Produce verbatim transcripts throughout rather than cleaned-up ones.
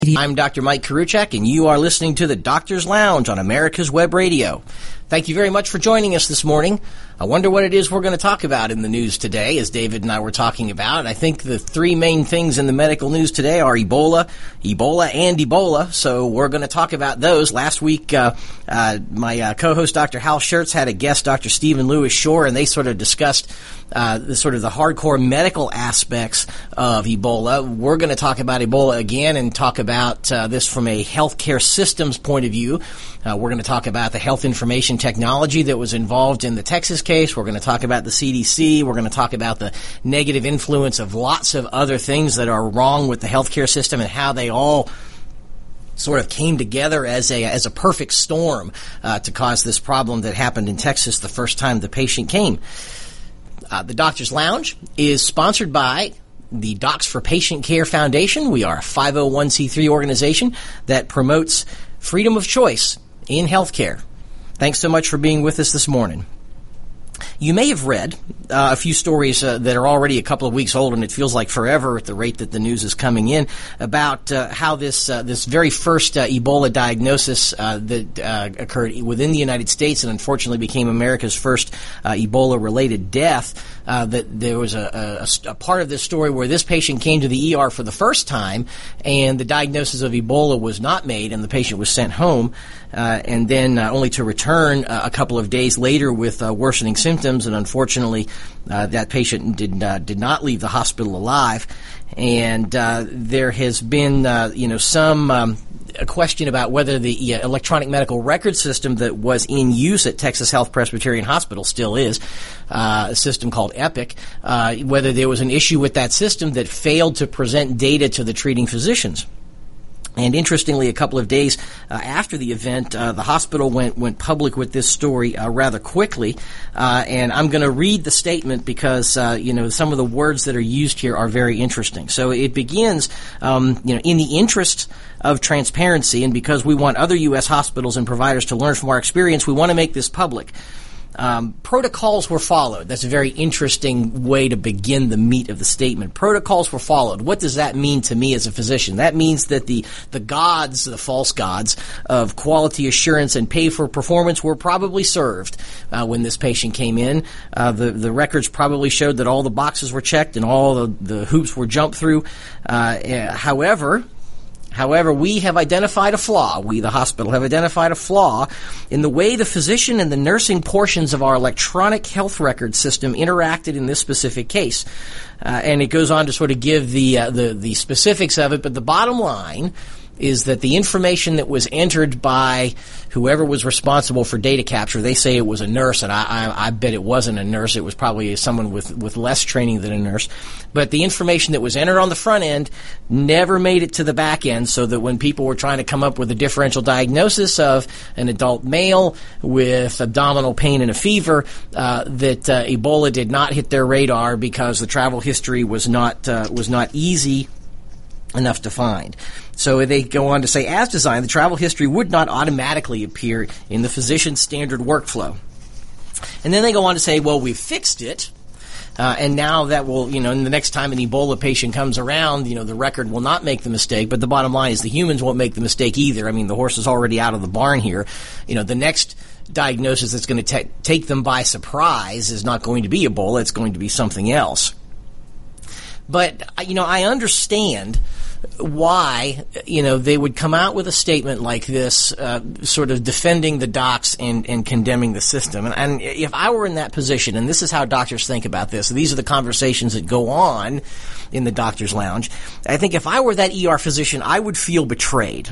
I'm Doctor Mike Karuchak, and you are listening to the Doctor's Lounge on America's Web Radio. Thank you very much for joining us this morning. I wonder what it is we're going to talk about in the news today, as David and I were talking about. I think the three main things in the medical news today are Ebola, Ebola, and Ebola, so we're going to talk about those. Last week, uh, uh, my uh, co-host, Doctor Hal Schertz, had a guest, Doctor Stephen Lewis Shore, and they sort of discussed uh, the sort of the hardcore medical aspects of Ebola. We're going to talk about Ebola again and talk about uh, this from a healthcare systems point of view. Uh, we're going to talk about the health information technology that was involved in the Texas case. We're going to talk about the C D C. We're going to talk about the negative influence of lots of other things that are wrong with the healthcare system and how they all sort of came together as a as a perfect storm uh, to cause this problem that happened in Texas the first time the patient came. Uh, the Doctor's Lounge is sponsored by the Docs for Patient Care Foundation. We are a five oh one c three organization that promotes freedom of choice in healthcare. Thanks so much for being with us this morning. You may have read uh, a few stories uh, that are already a couple of weeks old, and it feels like forever at the rate that the news is coming in, about uh, how this uh, this very first uh, Ebola diagnosis uh, that uh, occurred within the United States and unfortunately became America's first uh, Ebola-related death, uh, that there was a, a, a part of this story where this patient came to the E R for the first time, and the diagnosis of Ebola was not made, and the patient was sent home, uh, and then uh, only to return uh, a couple of days later with uh, worsening symptoms, and unfortunately, uh, that patient did uh, did not leave the hospital alive. And uh, there has been, uh, you know, some um, a question about whether the uh, electronic medical record system that was in use at Texas Health Presbyterian Hospital still is uh, a system called Epic. Uh, whether there was an issue with that system that failed to present data to the treating physicians. And interestingly, a couple of days uh, after the event, uh, the hospital went went public with this story uh, rather quickly. Uh, and I'm going to read the statement because, uh, you know, some of the words that are used here are very interesting. So it begins, um, you know, in the interest of transparency and because we want other U S hospitals and providers to learn from our experience, we want to make this public. Um, protocols were followed. That's a very interesting way to begin the meat of the statement. Protocols were followed. What does that mean to me as a physician? That means that the, the gods, the false gods of quality assurance and pay for performance were probably served uh, when this patient came in. Uh, the, the records probably showed that all the boxes were checked and all the, the hoops were jumped through. Uh, however... However, we have identified a flaw. We, the hospital, have identified a flaw in the way the physician and the nursing portions of our electronic health record system interacted in this specific case. Uh, and it goes on to sort of give the, uh, the, the specifics of it, but the bottom line is that the information that was entered by whoever was responsible for data capture, they say it was a nurse, and I, I, I bet it wasn't a nurse. It was probably someone with, with less training than a nurse. But the information that was entered on the front end never made it to the back end, so that when people were trying to come up with a differential diagnosis of an adult male with abdominal pain and a fever, uh, that uh, Ebola did not hit their radar because the travel history was not uh, was not easy enough to find. So they go on to say, as designed, the travel history would not automatically appear in the physician's standard workflow. And then they go on to say, well, we've fixed it, uh, and now that will, you know, the next time an Ebola patient comes around, you know, the record will not make the mistake, but the bottom line is the humans won't make the mistake either. I mean, the horse is already out of the barn here. You know, the next diagnosis that's going to take them by surprise is not going to be Ebola, it's going to be something else. But, you know, I understand why, you know, they would come out with a statement like this, uh, sort of defending the docs and, and condemning the system. And, and if I were in that position, and this is how doctors think about this, these are the conversations that go on in the doctor's lounge, I think if I were that E R physician, I would feel betrayed.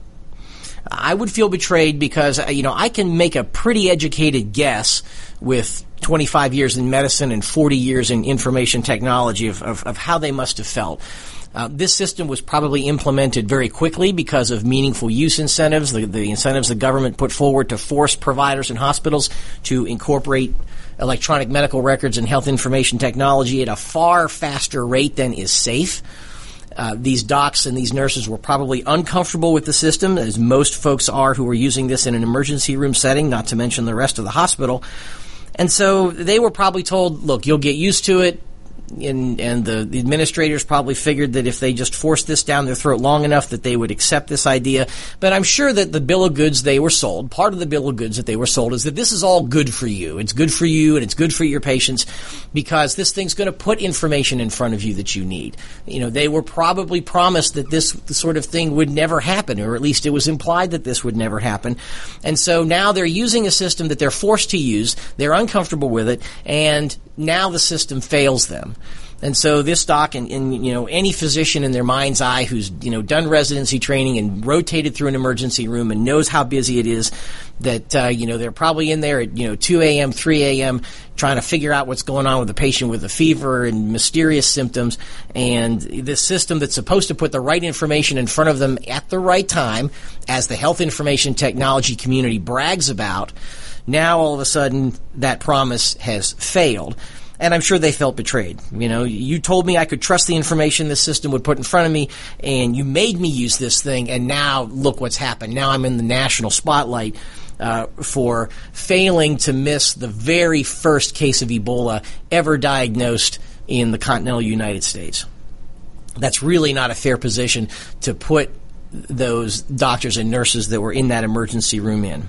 I would feel betrayed because, you know, I can make a pretty educated guess with twenty-five years in medicine and forty years in information technology of, of, of how they must have felt. Uh, this system was probably implemented very quickly because of meaningful use incentives, the, the incentives the government put forward to force providers and hospitals to incorporate electronic medical records and health information technology at a far faster rate than is safe. Uh, these docs and these nurses were probably uncomfortable with the system, as most folks are who are using this in an emergency room setting, not to mention the rest of the hospital. And so they were probably told, look, you'll get used to it. and, and the, the administrators probably figured that if they just forced this down their throat long enough that they would accept this idea. But I'm sure that the bill of goods they were sold, part of the bill of goods that they were sold is that this is all good for you. It's good for you and it's good for your patients because this thing's going to put information in front of you that you need. You know, they were probably promised that this sort of thing would never happen, or at least it was implied that this would never happen. And so now they're using a system that they're forced to use. They're uncomfortable with it, and now the system fails them. And so this doc and, and, you know, any physician in their mind's eye who's, you know, done residency training and rotated through an emergency room and knows how busy it is, that, uh, you know, they're probably in there at, you know, two a.m., three a.m. trying to figure out what's going on with a patient with a fever and mysterious symptoms. And this system that's supposed to put the right information in front of them at the right time, as the health information technology community brags about, now all of a sudden that promise has failed. And I'm sure they felt betrayed. You know, you told me I could trust the information this system would put in front of me, and you made me use this thing, and now look what's happened. Now I'm in the national spotlight uh, for failing to miss the very first case of Ebola ever diagnosed in the continental United States. That's really not a fair position to put those doctors and nurses that were in that emergency room in.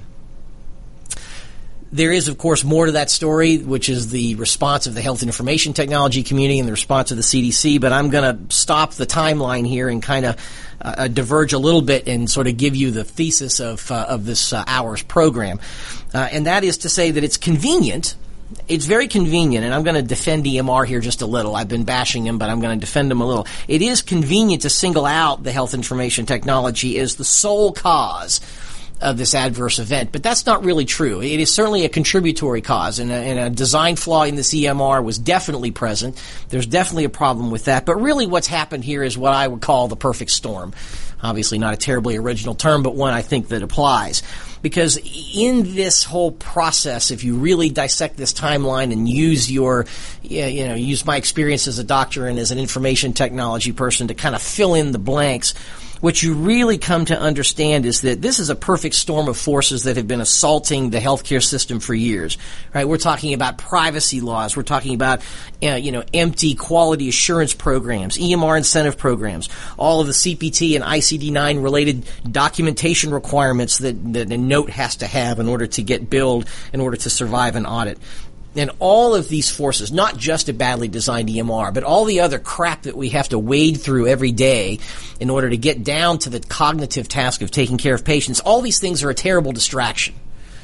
There is, of course, more to that story, which is the response of the health information technology community and the response of the C D C, but I'm going to stop the timeline here and kind of uh, diverge a little bit and sort of give you the thesis of uh, of this uh, hour's program. Uh, and that is to say that it's convenient. It's very convenient, and I'm going to defend E M R here just a little. I've been bashing him, but I'm going to defend him a little. It is convenient to single out the health information technology as the sole cause of this adverse event, but that's not really true. It is certainly a contributory cause, and a, and a design flaw in this E M R was definitely present. There's definitely a problem with that, but really what's happened here is what I would call the perfect storm. Obviously not a terribly original term, but one I think that applies. Because in this whole process, if you really dissect this timeline and use your, you know, use my experience as a doctor and as an information technology person to kind of fill in the blanks, what you really come to understand is that this is a perfect storm of forces that have been assaulting the healthcare system for years. Right? We're talking about privacy laws. We're talking about, uh, you know, empty quality assurance programs, E M R incentive programs, all of the C P T and I C D nine related documentation requirements that, that a note has to have in order to get billed, in order to survive an audit. And all of these forces, not just a badly designed E M R, but all the other crap that we have to wade through every day in order to get down to the cognitive task of taking care of patients, all these things are a terrible distraction.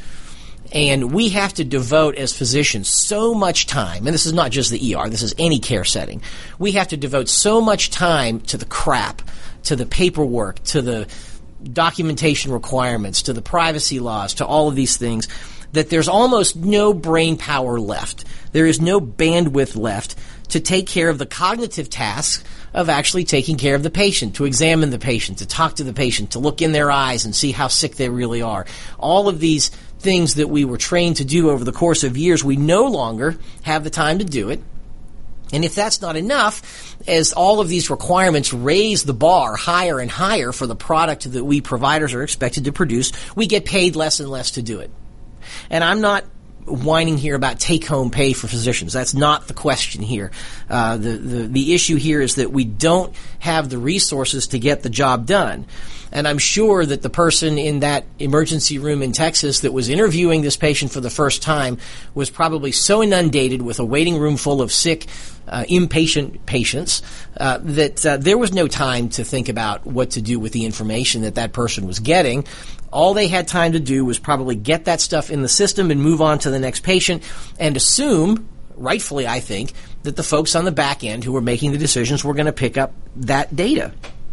And we have to devote, as physicians, so much time, and this is not just the E R, this is any care setting, we have to devote so much time to the crap, to the paperwork, to the documentation requirements, to the privacy laws, to all of these things, that there's almost no brain power left. There is no bandwidth left to take care of the cognitive tasks of actually taking care of the patient, to examine the patient, to talk to the patient, to look in their eyes and see how sick they really are. All of these things that we were trained to do over the course of years, we no longer have the time to do it. And if that's not enough, as all of these requirements raise the bar higher and higher for the product that we providers are expected to produce, we get paid less and less to do it. And I'm not whining here about take-home pay for physicians. That's not the question here. Uh, the, the, the issue here is that we don't have the resources to get the job done. And I'm sure that the person in that emergency room in Texas that was interviewing this patient for the first time was probably so inundated with a waiting room full of sick, uh, impatient patients uh, that uh, there was no time to think about what to do with the information that that person was getting. All they had time to do was probably get that stuff in the system and move on to the next patient and assume, rightfully I think, that the folks on the back end who were making the decisions were going to pick up that data.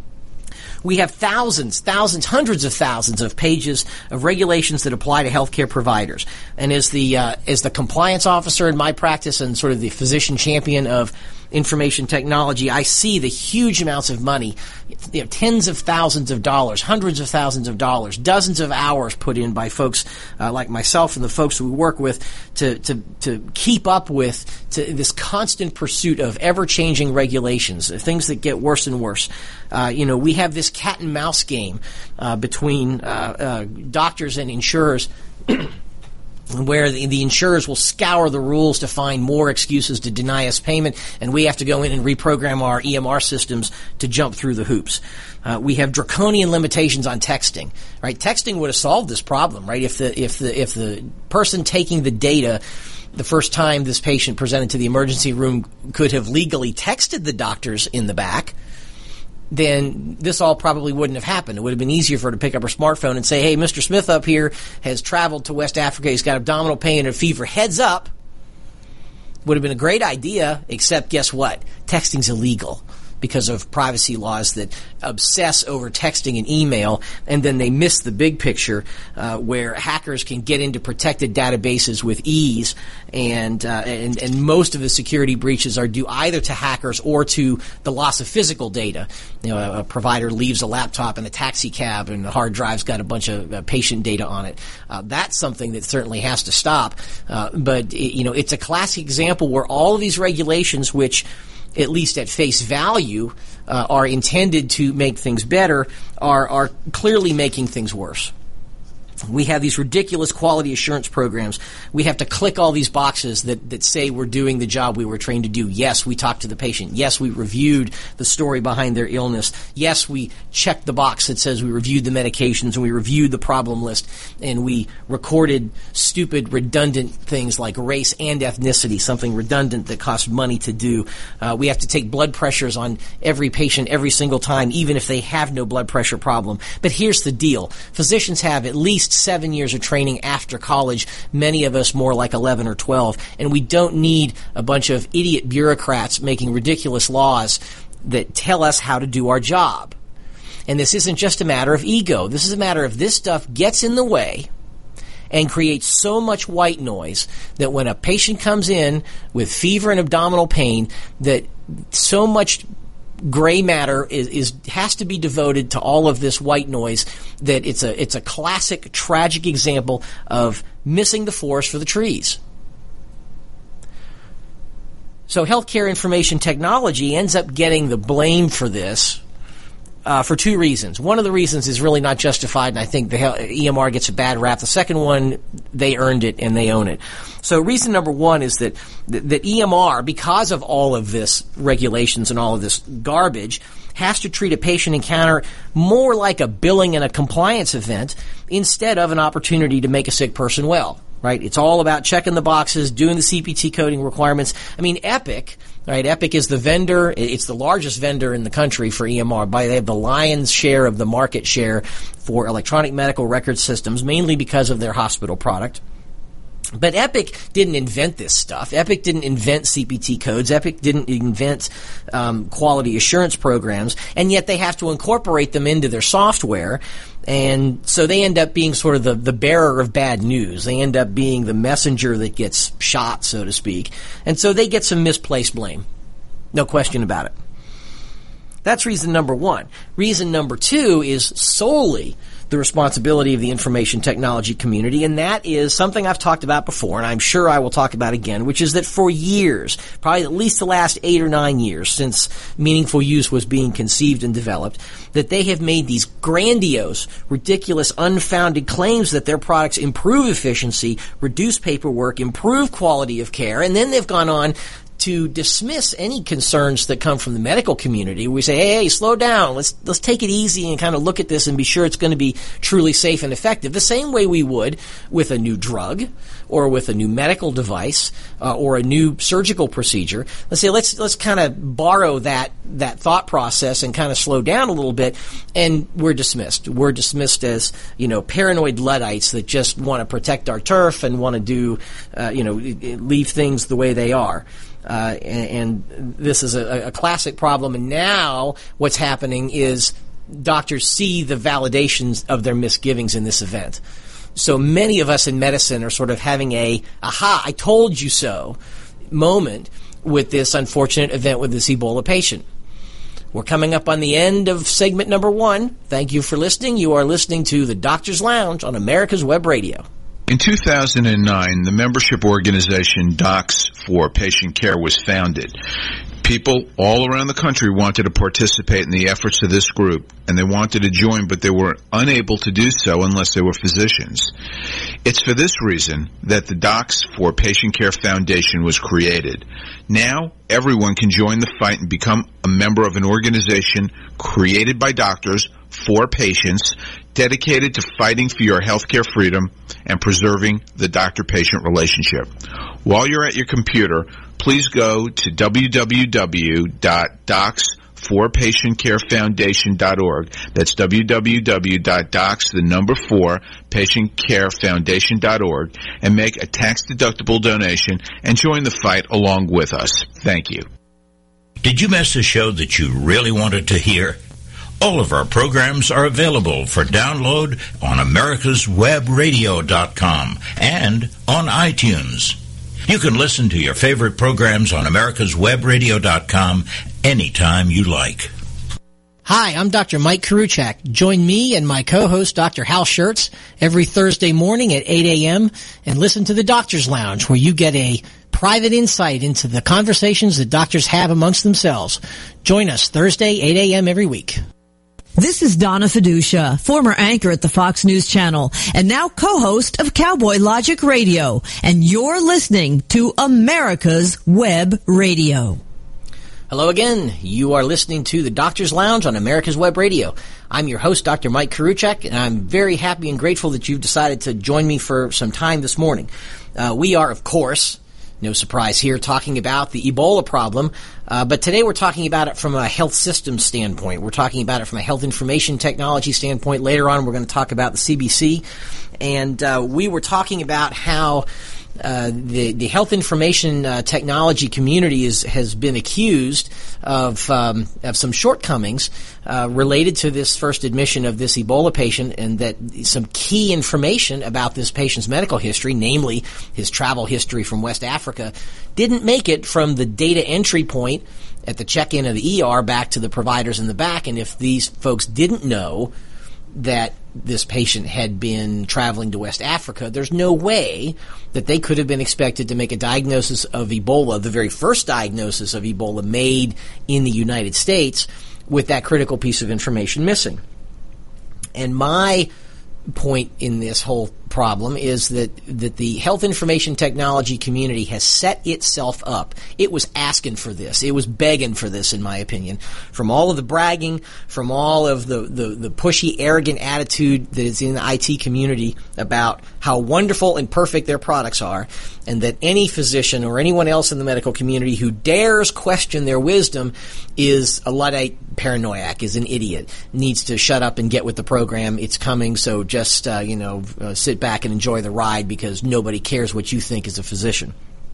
We have thousands, thousands, hundreds of thousands of pages of regulations that apply to healthcare providers. And as the uh, as the compliance officer in my practice and sort of the physician champion of information technology, I see the huge amounts of money, you know, tens of thousands of dollars, hundreds of thousands of dollars, dozens of hours put in by folks uh, like myself and the folks we work with to to to keep up with to this constant pursuit of ever-changing regulations, things that get worse and worse. Uh, you know, we have this cat and mouse game uh, between uh, uh, doctors and insurers where the, the insurers will scour the rules to find more excuses to deny us payment, and we have to go in and reprogram our E M R systems to jump through the hoops. Uh, we have draconian limitations on texting, right? Texting would have solved this problem, right? If the, if the, if the person taking the data the first time this patient presented to the emergency room could have legally texted the doctors in the back, then this all probably wouldn't have happened. It would have been easier for her to pick up her smartphone and say, hey, Mister Smith up here has traveled to West Africa. He's got abdominal pain and a fever. Heads up. Would have been a great idea, except guess what? Texting's illegal because of privacy laws that obsess over texting and email, and then they miss the big picture uh, where hackers can get into protected databases with ease, and, uh, and and most of the security breaches are due either to hackers or to the loss of physical data. You know, a, a provider leaves a laptop in a taxi cab and the hard drive's got a bunch of uh, patient data on it. Uh, that's something that certainly has to stop. Uh, but, it, you know, it's a classic example where all of these regulations, which at least at face value, uh, are intended to make things better, are, are clearly making things worse. We have these ridiculous quality assurance programs. We have to click all these boxes that, that say we're doing the job we were trained to do. Yes, we talked to the patient. Yes, we reviewed the story behind their illness. Yes, we checked the box that says we reviewed the medications and we reviewed the problem list, and we recorded stupid, redundant things like race and ethnicity, something redundant that costs money to do. Uh, we have to take blood pressures on every patient every single time, even if they have no blood pressure problem. But here's the deal. Physicians have at least seven years of training after college, many of us more like eleven or twelve, and we don't need a bunch of idiot bureaucrats making ridiculous laws that tell us how to do our job. And this isn't just a matter of ego. This is a matter of this stuff gets in the way and creates so much white noise that when a patient comes in with fever and abdominal pain, that so much gray matter is, is has to be devoted to all of this white noise that it's a it's a classic tragic example of missing the forest for the trees. So healthcare information technology ends up getting the blame for this uh, for two reasons. One of the reasons is really not justified, and I think the E M R gets a bad rap. The second one, they earned it and they own it. So reason number one is that that E M R, because of all of this regulations and all of this garbage, has to treat a patient encounter more like a billing and a compliance event instead of an opportunity to make a sick person well. Right? It's all about checking the boxes, doing the C P T coding requirements. I mean, Epic, right? Epic is the vendor. It's the largest vendor in the country for E M R. By they have the lion's share of the market share for electronic medical record systems, mainly because of their hospital product. But Epic didn't invent this stuff. Epic didn't invent C P T codes. Epic didn't invent um, quality assurance programs, and yet they have to incorporate them into their software. And so they end up being sort of the, the bearer of bad news. They end up being the messenger that gets shot, so to speak. And so they get some misplaced blame. No question about it. That's reason number one. Reason number two is solely the responsibility of the information technology community, and that is something I've talked about before, and I'm sure I will talk about again, which is that for years, probably at least the last eight or nine years since meaningful use was being conceived and developed, that they have made these grandiose, ridiculous, unfounded claims that their products improve efficiency, reduce paperwork, improve quality of care, and then they've gone on to dismiss any concerns that come from the medical community. We say, hey, hey, slow down. Let's let's take it easy and kind of look at this and be sure it's going to be truly safe and effective. The same way we would with a new drug or with a new medical device uh, or a new surgical procedure. Let's say let's let's kind of borrow that that thought process and kind of slow down a little bit, and we're dismissed. We're dismissed as, you know, paranoid Luddites that just want to protect our turf and want to do, uh, you know, leave things the way they are. Uh, and, and this is a, a classic problem. And now what's happening is doctors see the validations of their misgivings in this event. So many of us in medicine are sort of having a, aha, I told you so moment with this unfortunate event with this Ebola patient. We're coming up on the end of segment number one. Thank you for listening. You are listening to the Doctor's Lounge on America's Web Radio. In two thousand nine, the membership organization Docs for Patient Care was founded. People all around the country wanted to participate in the efforts of this group, and they wanted to join, but they were unable to do so unless they were physicians. It's for this reason that the Docs for Patient Care Foundation was created. Now, everyone can join the fight and become a member of an organization created by doctors for patients, dedicated to fighting for your healthcare freedom and preserving the doctor-patient relationship. While you're at your computer, please go to w w w dot docs for patient care foundation dot org. That's w w w dot docs, the number four, patient care foundation dot org, and make a tax-deductible donation and join the fight along with us. Thank you. Did you miss a show that you really wanted to hear? All of our programs are available for download on americas web radio dot com and on iTunes. You can listen to your favorite programs on americas web radio dot com anytime you like. Hi, I'm Doctor Mike Karuchak. Join me and my co-host, Doctor Hal Schertz, every Thursday morning at eight a.m. and listen to the Doctor's Lounge, where you get a private insight into the conversations that doctors have amongst themselves. Join us Thursday, eight a.m. every week. This is Donna Fiducia, former anchor at the Fox News Channel and now co-host of Cowboy Logic Radio, and you're listening to America's Web Radio. Hello again. You are listening to the Doctor's Lounge on America's Web Radio. I'm your host, Doctor Mike Karuchak, and I'm very happy and grateful that you've decided to join me for some time this morning. Uh, we are, of course, no surprise here, talking about the Ebola problem, uh, but today we're talking about it from a health system standpoint. We're talking about it from a health information technology standpoint. Later on, we're going to talk about the C B C, and uh, we were talking about how Uh, the, the health information uh, technology community is, has been accused of um, of some shortcomings uh, related to this first admission of this Ebola patient, and that some key information about this patient's medical history, namely his travel history from West Africa, didn't make it from the data entry point at the check-in of the E R back to the providers in the back. And if these folks didn't know that this patient had been traveling to West Africa, there's no way that they could have been expected to make a diagnosis of Ebola, the very first diagnosis of Ebola made in the United States, with that critical piece of information missing. And my point in this whole problem is that that the health information technology community has set itself up. It was asking for this. It was begging for this, in my opinion, from all of the bragging, from all of the, the, the pushy, arrogant attitude that is in the I T community about how wonderful and perfect their products are, and that any physician or anyone else in the medical community who dares question their wisdom is a Luddite paranoiac, is an idiot, needs to shut up and get with the program. It's coming, so just, uh, you know, uh, sit back and enjoy the ride, because nobody cares what you think as a physician.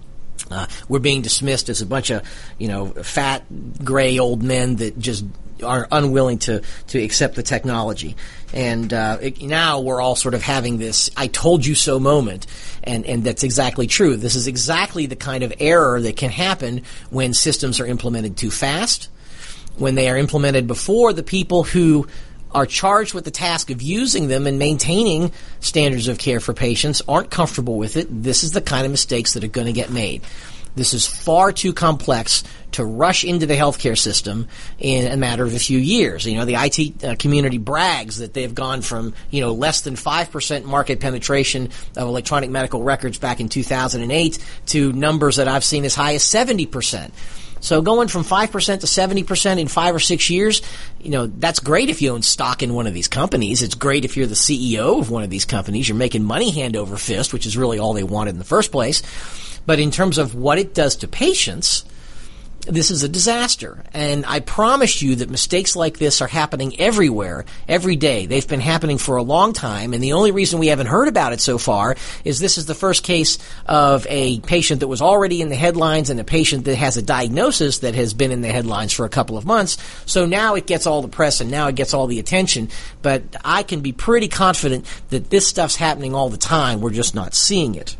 Uh, we're being dismissed as a bunch of, you know, fat, gray old men that just are unwilling to, to accept the technology. And uh, it, now we're all sort of having this I told you so moment, and, and that's exactly true. This is exactly the kind of error that can happen when systems are implemented too fast, when they are implemented before the people who are charged with the task of using them and maintaining standards of care for patients aren't comfortable with it. This is the kind of mistakes that are going to get made. This is far too complex to rush into the healthcare system in a matter of a few years. You know, the I T uh, community brags that they've gone from, you know, less than five percent market penetration of electronic medical records back in two thousand eight to numbers that I've seen as high as seventy percent. So going from five percent to seventy percent in five or six years, you know, that's great if you own stock in one of these companies. It's great if you're the C E O of one of these companies. You're making money hand over fist, which is really all they wanted in the first place. But in terms of what it does to patients, this is a disaster. And I promise you that mistakes like this are happening everywhere, every day. They've been happening for a long time, and the only reason we haven't heard about it so far is this is the first case of a patient that was already in the headlines and a patient that has a diagnosis that has been in the headlines for a couple of months. So now it gets all the press and now it gets all the attention. But I can be pretty confident that this stuff's happening all the time. We're just not seeing it.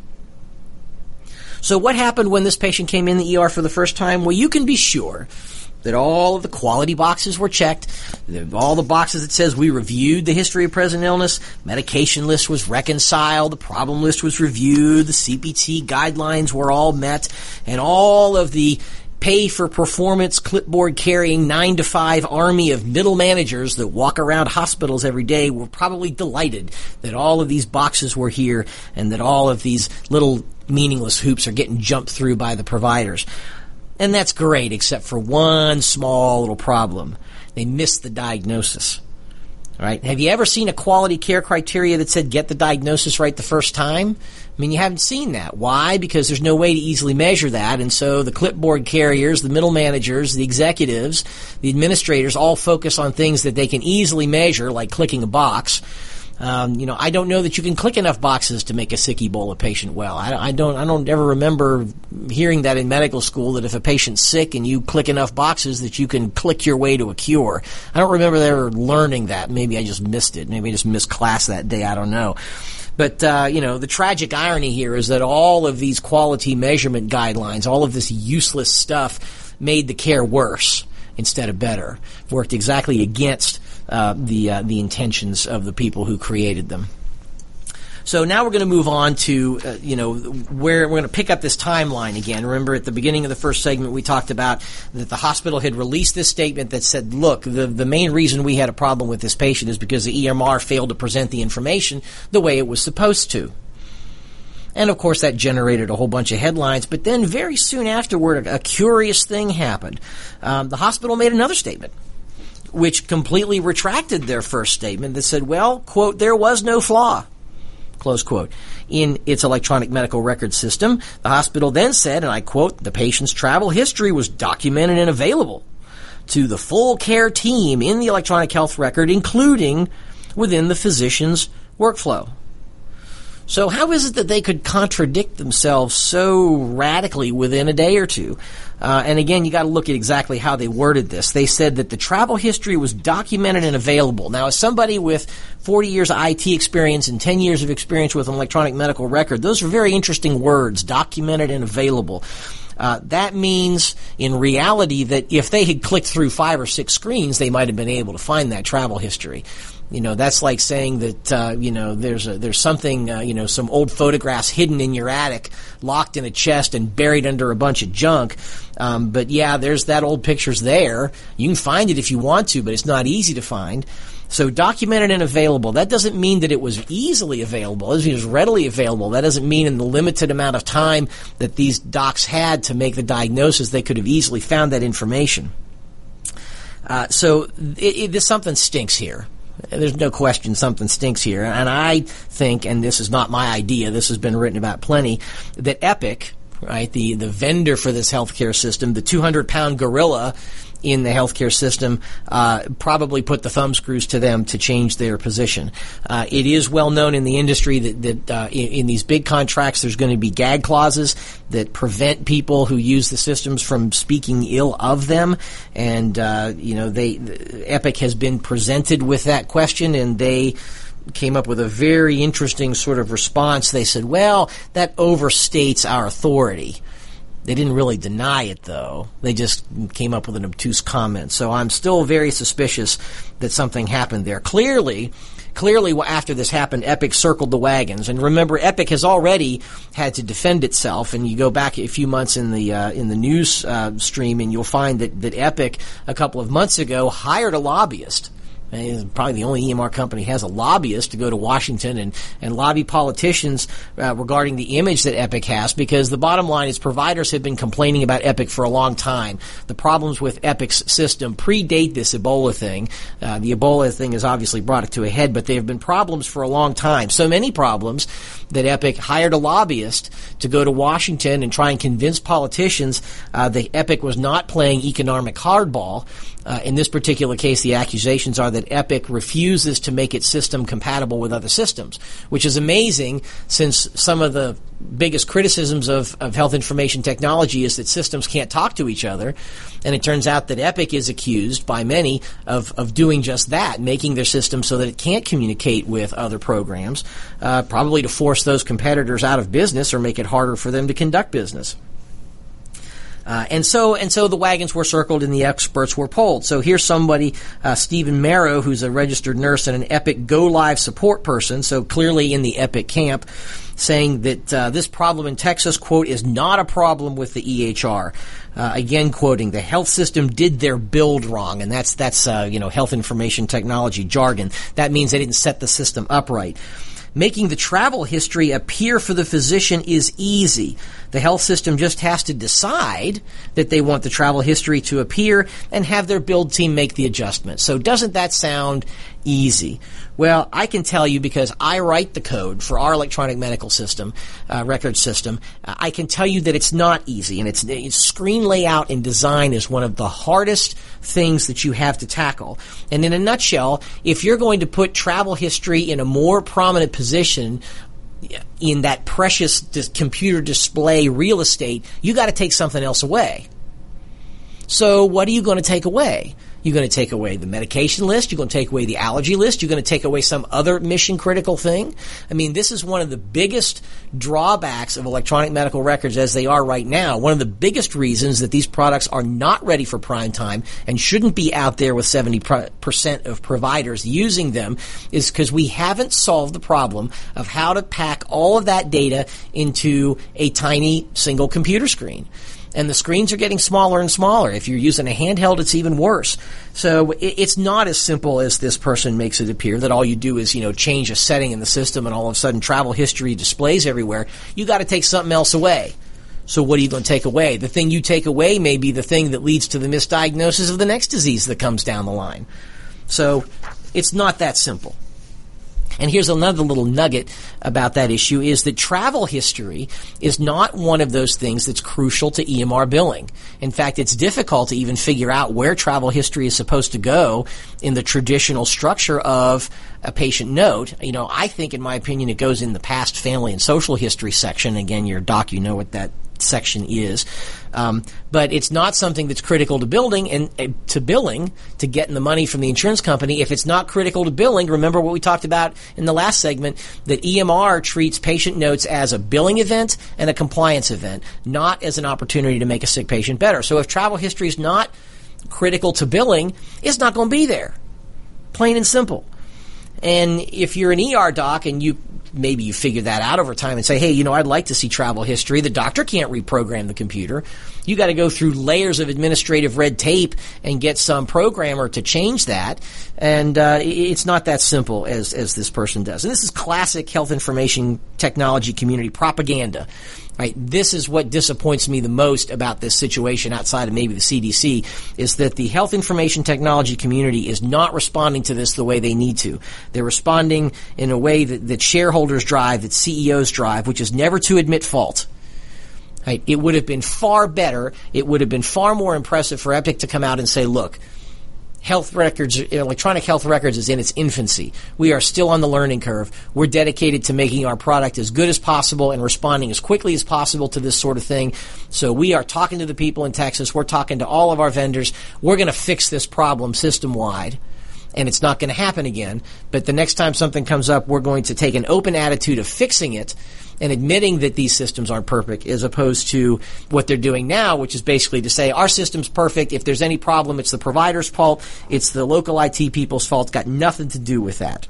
So what happened when this patient came in the E R for the first time? Well, you can be sure that all of the quality boxes were checked, all the boxes that says we reviewed the history of present illness, medication list was reconciled, the problem list was reviewed, the C P T guidelines were all met, and all of the pay-for-performance, clipboard-carrying, nine to five army of middle managers that walk around hospitals every day were probably delighted that all of these boxes were here and that all of these little meaningless hoops are getting jumped through by the providers. And that's great, except for one small little problem. They missed the diagnosis. All right? Have you ever seen a quality care criteria that said get the diagnosis right the first time? I mean, you haven't seen that. Why? Because there's no way to easily measure that, and so the clipboard carriers, the middle managers, the executives, the administrators all focus on things that they can easily measure, like clicking a box. Um, you know, I don't know that you can click enough boxes to make a sick Ebola patient well. I, I don't. I don't ever remember hearing that in medical school, that if a patient's sick and you click enough boxes that you can click your way to a cure. I don't remember ever learning that. Maybe I just missed it. Maybe I just missed class that day. I don't know. But, uh, you know, the tragic irony here is that all of these quality measurement guidelines, all of this useless stuff made the care worse instead of better, worked exactly against uh, the uh, the intentions of the people who created them. So now we're going to move on to, uh, you know, where we're going to pick up this timeline again. Remember, at the beginning of the first segment, we talked about that the hospital had released this statement that said, look, the, the main reason we had a problem with this patient is because the E M R failed to present the information the way it was supposed to. And, of course, that generated a whole bunch of headlines. But then very soon afterward, a, a curious thing happened. Um, the hospital made another statement, which completely retracted their first statement that said, well, quote, there was no flaw, close quote, in its electronic medical record system. The hospital then said, and I quote, the patient's travel history was documented and available to the full care team in the electronic health record, including within the physician's workflow. So how is it that they could contradict themselves so radically within a day or two? Uh, and again, you got to look at exactly how they worded this. They said that the travel history was documented and available. Now, as somebody with forty years of I T experience and ten years of experience with an electronic medical record, those are very interesting words, documented and available. Uh, that means, in reality, that if they had clicked through five or six screens, they might have been able to find that travel history. You know, that's like saying that, uh, you know, there's a, there's something, uh, you know, some old photographs hidden in your attic, locked in a chest and buried under a bunch of junk. Um, but yeah, there's that old picture's there. You can find it if you want to, but it's not easy to find. So documented and available, that doesn't mean that it was easily available. It was readily available. That doesn't mean in the limited amount of time that these docs had to make the diagnosis, they could have easily found that information. Uh, so it, it, this something stinks here. There's no question something stinks here. And I think, and this is not my idea, this has been written about plenty, that Epic, right, the, the vendor for this healthcare system, the two hundred pound gorilla in the healthcare system, uh, probably put the thumb screws to them to change their position. Uh, it is well known in the industry that, that uh, in, in these big contracts there's going to be gag clauses that prevent people who use the systems from speaking ill of them. And, uh, you know, they, Epic has been presented with that question, and they came up with a very interesting sort of response. They said, well, that overstates our authority. They didn't really deny it, though. They just came up with an obtuse comment. So I'm still very suspicious that something happened there. Clearly, clearly after this happened, Epic circled the wagons. And remember, Epic has already had to defend itself. And you go back a few months in the uh, in the news uh, stream, and you'll find that, that Epic, a couple of months ago, hired a lobbyist. Probably the only E M R company has a lobbyist to go to Washington and, and lobby politicians uh, regarding the image that Epic has, because the bottom line is providers have been complaining about Epic for a long time. The problems with Epic's system predate this Ebola thing. Uh, the Ebola thing has obviously brought it to a head, but there have been problems for a long time. So many problems that Epic hired a lobbyist to go to Washington and try and convince politicians uh, that Epic was not playing economic hardball. Uh, in this particular case, the accusations are that Epic refuses to make its system compatible with other systems, which is amazing since some of the biggest criticisms of, of health information technology is that systems can't talk to each other. And it turns out that Epic is accused by many of, of doing just that, making their system so that it can't communicate with other programs, uh, probably to force those competitors out of business or make it harder for them to conduct business. Uh, and so, and so the wagons were circled and the experts were polled. So here's somebody, uh, Stephen Marrow, who's a registered nurse and an Epic Go Live support person, so clearly in the Epic camp, saying that uh, this problem in Texas, quote, is not a problem with the E H R. Uh, again, quoting, the health system did their build wrong, and that's, that's uh, you know, health information technology jargon. That means they didn't set the system up right. Making the travel history appear for the physician is easy. The health system just has to decide that they want the travel history to appear and have their build team make the adjustment. So doesn't that sound easy? Well, I can tell you, because I write the code for our electronic medical system, uh, record system, uh, I can tell you that it's not easy, and it's, it's screen layout and design is one of the hardest things that you have to tackle. And in a nutshell, if you're going to put travel history in a more prominent position in that precious dis- computer display real estate, you got to take something else away. So what are you going to take away? You're going to take away the medication list. You're going to take away the allergy list. You're going to take away some other mission-critical thing. I mean, this is one of the biggest drawbacks of electronic medical records as they are right now. One of the biggest reasons that these products are not ready for prime time and shouldn't be out there with seventy percent of providers using them is because we haven't solved the problem of how to pack all of that data into a tiny single computer screen. And the screens are getting smaller and smaller. If you're using a handheld, it's even worse. So it's not as simple as this person makes it appear, that all you do is, you know, change a setting in the system and all of a sudden travel history displays everywhere. You got to take something else away. So what are you going to take away? The thing you take away may be the thing that leads to the misdiagnosis of the next disease that comes down the line. So it's not that simple. And here's another little nugget about that issue is that travel history is not one of those things that's crucial to E M R billing. In fact, it's difficult to even figure out where travel history is supposed to go in the traditional structure of a patient note. You know, I think, in my opinion, it goes in the past, family, and social history section. Again, you're a doc, you know what that section is. Um, but it's not something that's critical to building and uh, to billing, to getting the money from the insurance company. If it's not critical to billing, remember what we talked about in the last segment, that E M R treats patient notes as a billing event and a compliance event, not as an opportunity to make a sick patient better. So if travel history is not critical to billing, it's not going to be there. Plain and simple. And if you're an E R doc and you maybe you figure that out over time and say, hey, you know, I'd like to see travel history. The doctor can't reprogram the computer. You got to go through layers of administrative red tape and get some programmer to change that. And uh, it's not that simple as as this person does. And this is classic health information technology community propaganda. Right? This is what disappoints me the most about this situation outside of maybe the C D C, is that the health information technology community is not responding to this the way they need to. They're responding in a way that, that shareholders drive, that C E Os drive, which is never to admit fault. Right? It would have been far better, it would have been far more impressive for Epic to come out and say, look, health records, electronic health records is in its infancy. We are still on the learning curve. We're dedicated to making our product as good as possible and responding as quickly as possible to this sort of thing. So we are talking to the people in Texas. We're talking to all of our vendors. We're going to fix this problem system-wide. And it's not going to happen again. But the next time something comes up, we're going to take an open attitude of fixing it and admitting that these systems aren't perfect, as opposed to what they're doing now, which is basically to say our system's perfect. If there's any problem, it's the provider's fault. It's the local I T people's fault. It's got nothing to do with that.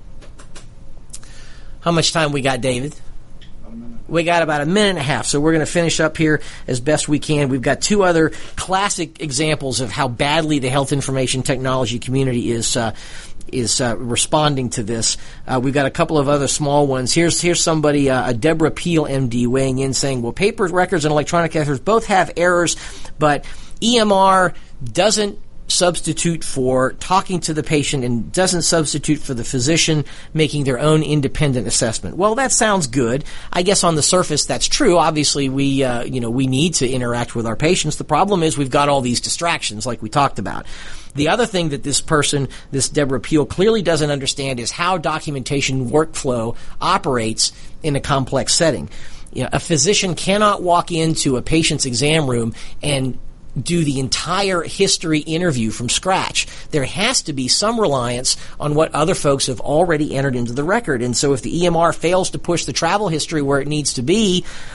How much time we got, David? We got about a minute and a half, so we're going to finish up here as best we can. We've got two other classic examples of how badly the health information technology community is uh, is uh, responding to this. Uh, we've got a couple of other small ones. Here's here's somebody, uh, a Deborah Peel, M D, weighing in saying, well, paper records and electronic records both have errors, but E M R doesn't substitute for talking to the patient and doesn't substitute for the physician making their own independent assessment. Well, that sounds good. I guess on the surface that's true. Obviously, we uh, you know we need to interact with our patients. The problem is we've got all these distractions, like we talked about. The other thing that this person, this Deborah Peel, clearly doesn't understand is how documentation workflow operates in a complex setting. You know, a physician cannot walk into a patient's exam room and do the entire history interview from scratch. There has to be some reliance on what other folks have already entered into the record. And so if the E M R fails to push the travel history where it needs to be,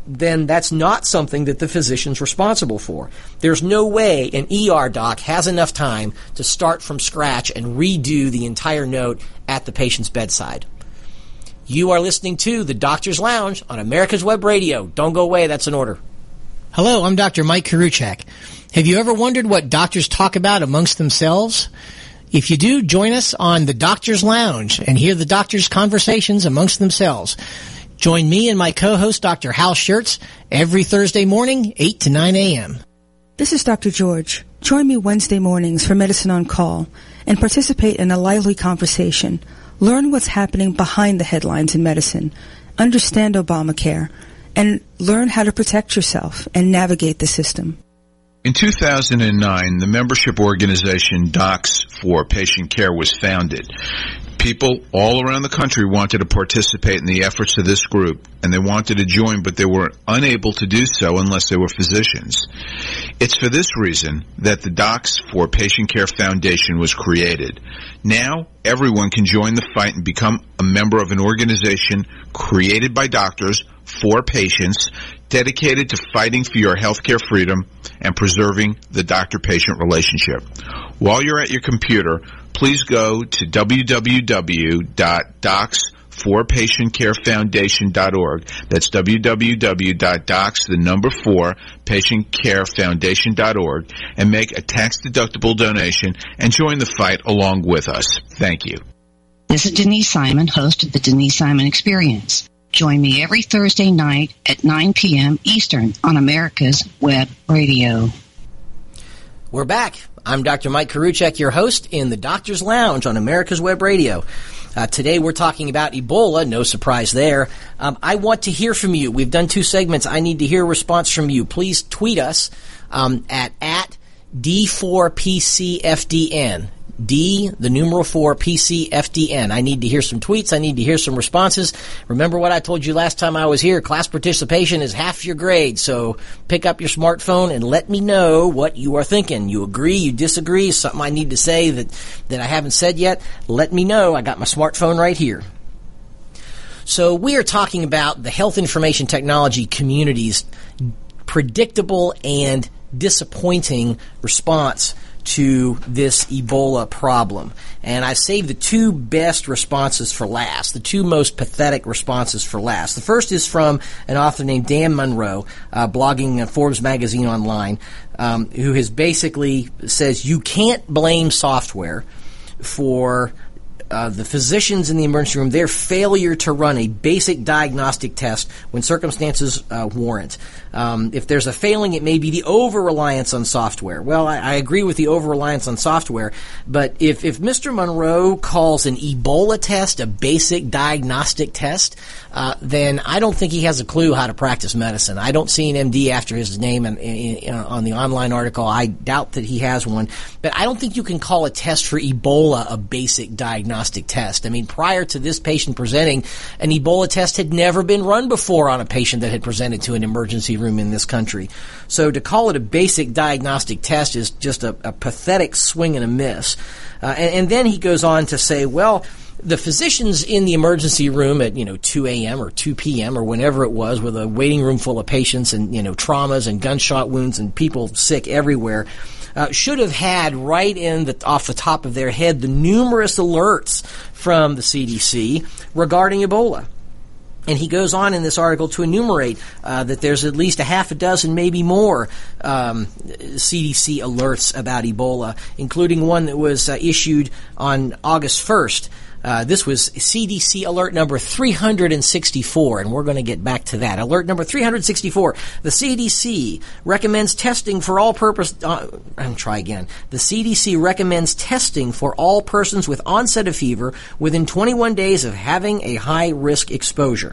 then that's not something that the physician's responsible for. There's no way an E R doc has enough time to start from scratch and redo the entire note at the patient's bedside. You are listening to The Doctor's Lounge on America's Web Radio. Don't go away, that's an order. Hello, I'm Doctor Mike Karuchak. Have you ever wondered what doctors talk about amongst themselves? If you do, join us on The Doctor's Lounge and hear the doctors' conversations amongst themselves. Join me and my co-host, Doctor Hal Schertz, every Thursday morning, eight to nine a.m. This is Doctor George. Join me Wednesday mornings for Medicine on Call and participate in a lively conversation. Learn what's happening behind the headlines in medicine, understand Obamacare, and learn how to protect yourself and navigate the system. In two thousand nine, the membership organization Docs for Patient Care was founded. People all around the country wanted to participate in the efforts of this group, and they wanted to join, but they were unable to do so unless they were physicians. It's for this reason that the Docs for Patient Care Foundation was created. Now, everyone can join the fight and become a member of an organization created by doctors for patients, dedicated to fighting for your healthcare freedom and preserving the doctor-patient relationship. While you're at your computer, please go to w w w dot docs for patient care foundation dot org. That's w w w dot docs, the number four, patient care foundation dot org, and make a tax-deductible donation and join the fight along with us. Thank you. This is Denise Simon, host of the Denise Simon Experience. Join me every Thursday night at nine p.m. Eastern on America's Web Radio. We're back. I'm Doctor Mike Karuchak, your host in the Doctor's Lounge on America's Web Radio. Uh, today we're talking about Ebola. No surprise there. Um, I want to hear from you. We've done two segments. I need to hear a response from you. Please tweet us um, at, at D four P C F D N. D, the numeral four, P C F D N. I need to hear some tweets. I need to hear some responses. Remember what I told you last time I was here. Class participation is half your grade. So pick up your smartphone and let me know what you are thinking. You agree, you disagree, something I need to say that, that I haven't said yet. Let me know. I got my smartphone right here. So we are talking about the health information technology community's predictable and disappointing response to this Ebola problem. And I saved the two best responses for last, the two most pathetic responses for last. The first is from an author named Dan Munro, uh, blogging at Forbes magazine online, um, who has basically says you can't blame software for Uh, the physicians in the emergency room, their failure to run a basic diagnostic test when circumstances uh, warrant. Um, if there's a failing, it may be the over-reliance on software. Well, I, I agree with the over-reliance on software, but if, if Mister Monroe calls an Ebola test a basic diagnostic test, uh, then I don't think he has a clue how to practice medicine. I don't see an M D after his name in, in, in, on the online article. I doubt that he has one, but I don't think you can call a test for Ebola a basic diagnostic test. I mean, prior to this patient presenting, an Ebola test had never been run before on a patient that had presented to an emergency room in this country. So to call it a basic diagnostic test is just a, a pathetic swing and a miss. Uh, and, and then he goes on to say, well, the physicians in the emergency room at, you know, two a.m. or two p.m. or whenever it was, with a waiting room full of patients and, you know, traumas and gunshot wounds and people sick everywhere, Uh, should have had right in the off the top of their head the numerous alerts from the C D C regarding Ebola. And he goes on in this article to enumerate uh, that there's at least a half a dozen, maybe more, um, C D C alerts about Ebola, including one that was uh, issued on August first. Uh, this was C D C alert number three hundred sixty-four, and we're going to get back to that. Alert number three hundred sixty-four. The C D C recommends testing for all purpose, uh, I'm try again. The C D C recommends testing for all persons with onset of fever within twenty-one days of having a high risk exposure.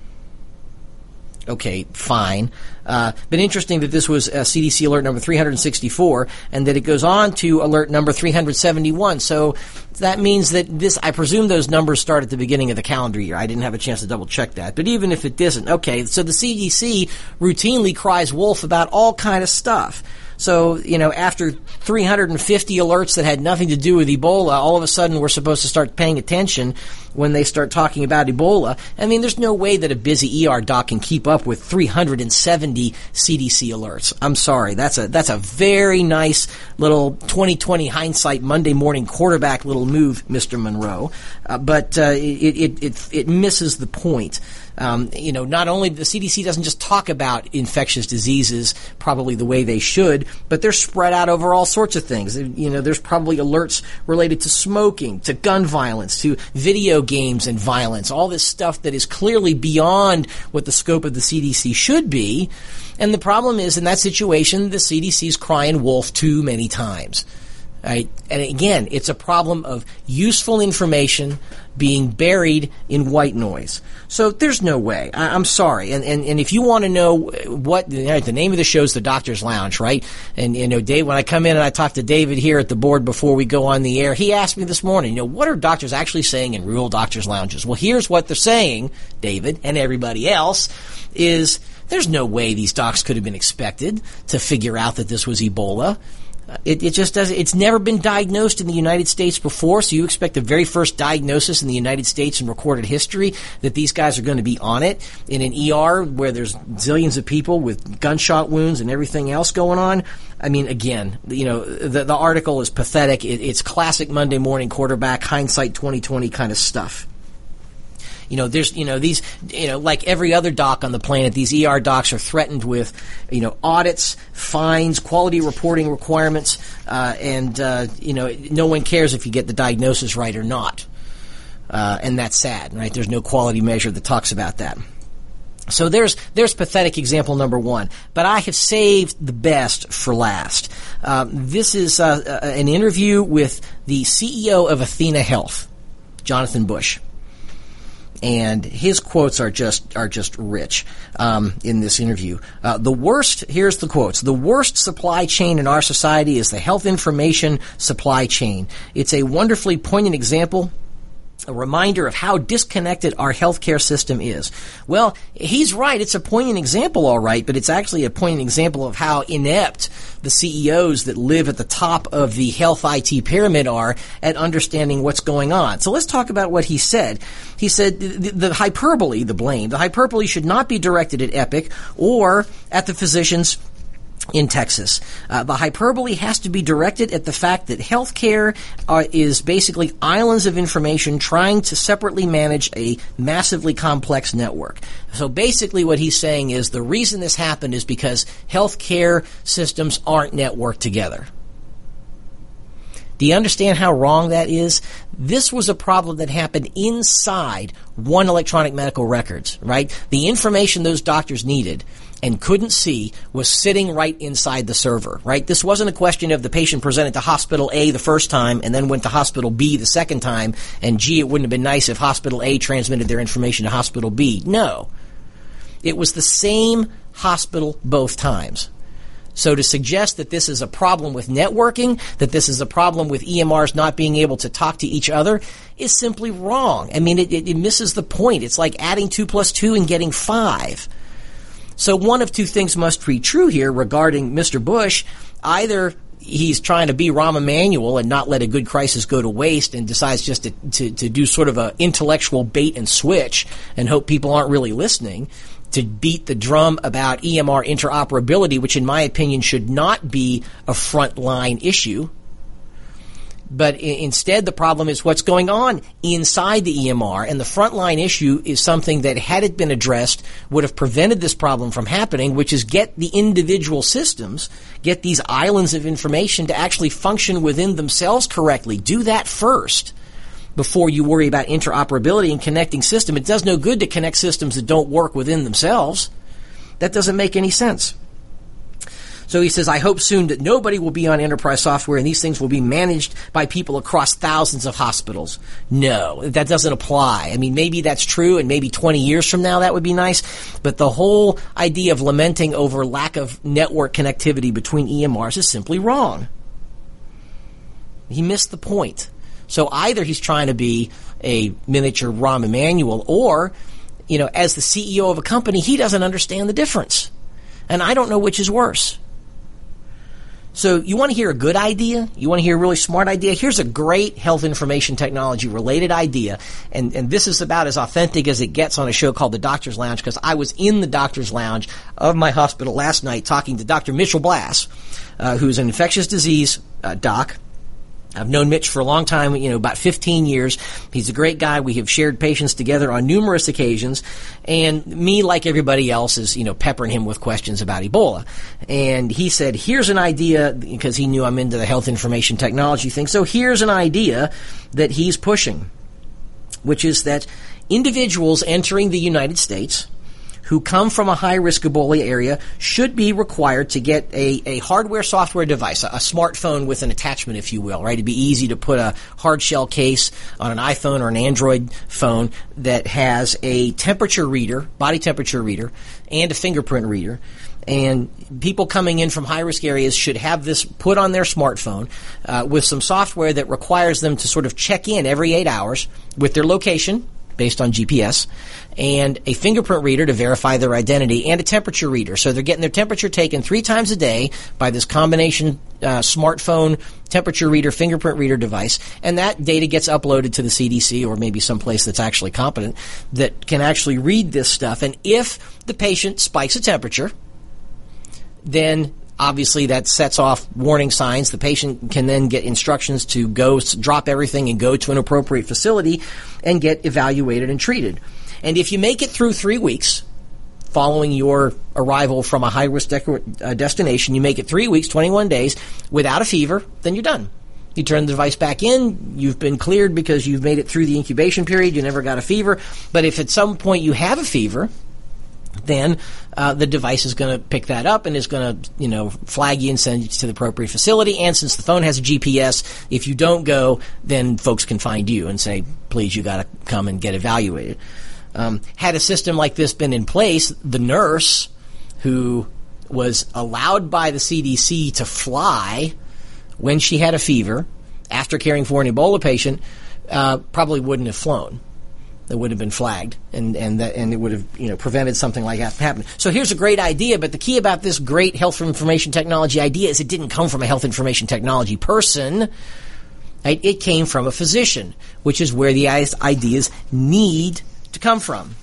Okay, fine. Uh, but interesting that this was uh, C D C alert number three hundred sixty-four, and that it goes on to alert number three hundred seventy-one. So that means that this, I presume those numbers start at the beginning of the calendar year. I didn't have a chance to double check that. But even if it doesn't, okay, so the C D C routinely cries wolf about all kind of stuff. So, you know, after three hundred fifty alerts that had nothing to do with Ebola, all of a sudden we're supposed to start paying attention when they start talking about Ebola. I mean, there's no way that a busy E R doc can keep up with three hundred seventy C D C alerts. I'm sorry. That's a that's a very nice little twenty twenty hindsight Monday morning quarterback little move, Mister Monroe. Uh, but uh, it, it, it, it misses the point. Um, you know, not only the C D C doesn't just talk about infectious diseases probably the way they should, but they're spread out over all sorts of things. You know, there's probably alerts related to smoking, to gun violence, to video games and violence, all this stuff that is clearly beyond what the scope of the C D C should be. And the problem is, in that situation, the C D C's crying wolf too many times. Right? And again, it's a problem of useful information being buried in white noise. So there's no way. I, I'm sorry. And, and and if you want to know what you know, the name of the show is the Doctor's Lounge, right? And you know, Dave, when I come in and I talk to David here at the board before we go on the air, he asked me this morning, you know, what are doctors actually saying in rural doctors' lounges? Well, here's what they're saying, David, and everybody else, is there's no way these docs could have been expected to figure out that this was Ebola. It, it just doesn't. It's never been diagnosed in the United States before, so you expect the very first diagnosis in the United States in recorded history that these guys are going to be on it in an E R where there's zillions of people with gunshot wounds and everything else going on. I mean, again, you know, the, the article is pathetic. It, it's classic Monday morning quarterback hindsight twenty twenty kind of stuff. You know, there's, you know, these, you know, like every other doc on the planet, these E R docs are threatened with, you know, audits, fines, quality reporting requirements, uh, and, uh, you know, no one cares if you get the diagnosis right or not. Uh, and that's sad, right? There's no quality measure that talks about that. So there's, there's pathetic example number one. But I have saved the best for last. Um, this is, uh, an interview with the C E O of Athena Health, Jonathan Bush. And his quotes are just are just rich um, in this interview. Uh, the worst, here's the quotes, the worst supply chain in our society is the health information supply chain. It's a wonderfully poignant example, a reminder of how disconnected our healthcare system is. Well, he's right. It's a poignant example, all right, but it's actually a poignant example of how inept the C E Os that live at the top of the health I T pyramid are at understanding what's going on. So let's talk about what he said. He said the, the hyperbole, the blame, the hyperbole should not be directed at Epic or at the physicians in Texas. Uh, the hyperbole has to be directed at the fact that healthcare uh, is basically islands of information trying to separately manage a massively complex network. So basically what he's saying is the reason this happened is because healthcare systems aren't networked together. Do you understand how wrong that is? This was a problem that happened inside one electronic medical records, right? The information those doctors needed and couldn't see was sitting right inside the server, right? This wasn't a question of the patient presented to hospital A the first time and then went to hospital B the second time, and gee, it wouldn't have been nice if hospital A transmitted their information to hospital B. No. It was the same hospital both times. So to suggest that this is a problem with networking, that this is a problem with E M Rs not being able to talk to each other, is simply wrong. I mean, it, it, it misses the point. It's like adding two plus two and getting five. So one of two things must be true here regarding Mister Bush. Either he's trying to be Rahm Emanuel and not let a good crisis go to waste and decides just to, to, to do sort of an intellectual bait and switch and hope people aren't really listening, to beat the drum about E M R interoperability, which in my opinion should not be a frontline issue. But I- instead the problem is what's going on inside the E M R, and the frontline issue is something that, had it been addressed, would have prevented this problem from happening, which is get the individual systems, get these islands of information to actually function within themselves correctly. Do that first before you worry about interoperability and connecting system. It does no good to connect systems that don't work within themselves. That doesn't make any sense. So he says, I hope soon that nobody will be on enterprise software and these things will be managed by people across thousands of hospitals. No, that doesn't apply. I mean, maybe that's true, and maybe twenty years from now that would be nice, but the whole idea of lamenting over lack of network connectivity between E M Rs is simply wrong. He missed the point. So either he's trying to be a miniature Rahm Emanuel, or, you know, as the C E O of a company, he doesn't understand the difference. And I don't know which is worse. So you want to hear a good idea? You want to hear a really smart idea? Here's a great health information technology related idea. And, and this is about as authentic as it gets on a show called The Doctor's Lounge, because I was in the Doctor's Lounge of my hospital last night talking to Doctor Mitchell Blass, uh, who's an infectious disease uh, doc. I've known Mitch for a long time, you know, about fifteen years. He's a great guy. We have shared patients together on numerous occasions. And me, like everybody else, is, you know, peppering him with questions about Ebola. And he said, here's an idea, because he knew I'm into the health information technology thing. So here's an idea that he's pushing, which is that individuals entering the United States who come from a high-risk Ebola area should be required to get a, a hardware-software device, a, a smartphone with an attachment, if you will, right? It'd be easy to put a hard-shell case on an iPhone or an Android phone that has a temperature reader, body temperature reader, and a fingerprint reader. And people coming in from high-risk areas should have this put on their smartphone uh, with some software that requires them to sort of check in every eight hours with their location, based on G P S, and a fingerprint reader to verify their identity, and a temperature reader. So they're getting their temperature taken three times a day by this combination uh, smartphone, temperature reader, fingerprint reader device, and that data gets uploaded to the C D C or maybe someplace that's actually competent that can actually read this stuff. And if the patient spikes a temperature, then obviously that sets off warning signs. The patient can then get instructions to go drop everything and go to an appropriate facility and get evaluated and treated. And if you make it through three weeks following your arrival from a high-risk de- uh, destination, you make it three weeks, twenty-one days, without a fever, then you're done. You turn the device back in, you've been cleared because you've made it through the incubation period, you never got a fever. But if at some point you have a fever, then uh, the device is going to pick that up and is going to, you know, flag you and send you to the appropriate facility. And since the phone has a G P S, if you don't go, then folks can find you and say, please, you got to come and get evaluated. Um, had a system like this been in place, the nurse who was allowed by the C D C to fly when she had a fever after caring for an Ebola patient uh, probably wouldn't have flown. That would have been flagged, and and that, and it would have, you know, prevented something like that from happening. So here's a great idea, but the key about this great health information technology idea is it didn't come from a health information technology person. Right? It came from a physician, which is where the ideas need to come from.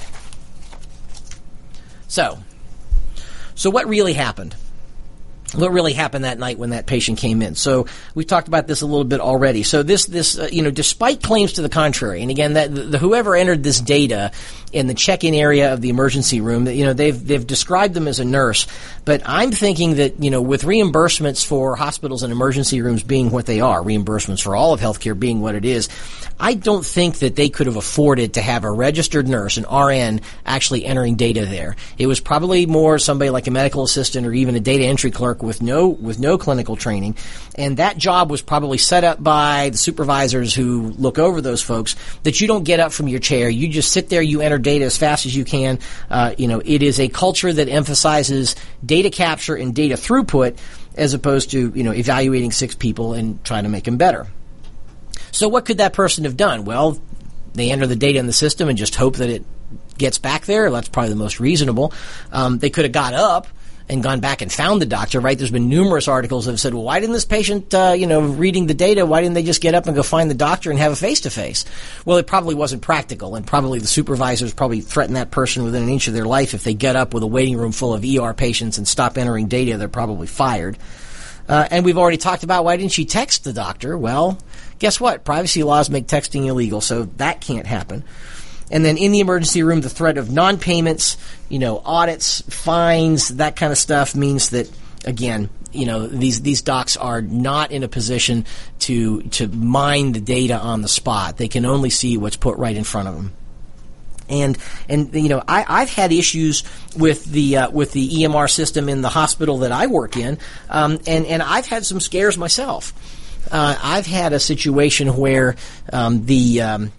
So, so what really happened? What really happened that night when that patient came in? So we talked about this a little bit already. So this, this, uh, you know, despite claims to the contrary, and again, that the, the whoever entered this data in the check-in area of the emergency room, that, you know, they've they've described them as a nurse, but I'm thinking that, you know, with reimbursements for hospitals and emergency rooms being what they are, reimbursements for all of healthcare being what it is, I don't think that they could have afforded to have a registered nurse, an R N, actually entering data there. It was probably more somebody like a medical assistant or even a data entry clerk with no with no clinical training, and that job was probably set up by the supervisors who look over those folks, that you don't get up from your chair, you just sit there, you enter data as fast as you can. Uh, you know, it is a culture that emphasizes data capture and data throughput as opposed to, you know, evaluating six people and trying to make them better. So what could that person have done? Well, they enter the data in the system and just hope that it gets back there. That's probably the most reasonable. Um, they could have got up and gone back and found the doctor, right? There's been numerous articles that have said, well, why didn't this patient, uh, you know, reading the data, why didn't they just get up and go find the doctor and have a face-to-face? Well, it probably wasn't practical, and probably the supervisors probably threaten that person within an inch of their life. If they get up with a waiting room full of E R patients and stop entering data, they're probably fired. Uh, and we've already talked about, why didn't she text the doctor? Well, guess what? Privacy laws make texting illegal, so that can't happen. And then in the emergency room, the threat of non-payments, you know, audits, fines, that kind of stuff means that, again, you know, these these docs are not in a position to to mine the data on the spot. They can only see what's put right in front of them. And and you know, I, I've had issues with the uh, with the E M R system in the hospital that I work in, um, and and I've had some scares myself. Uh, I've had a situation where um, the um,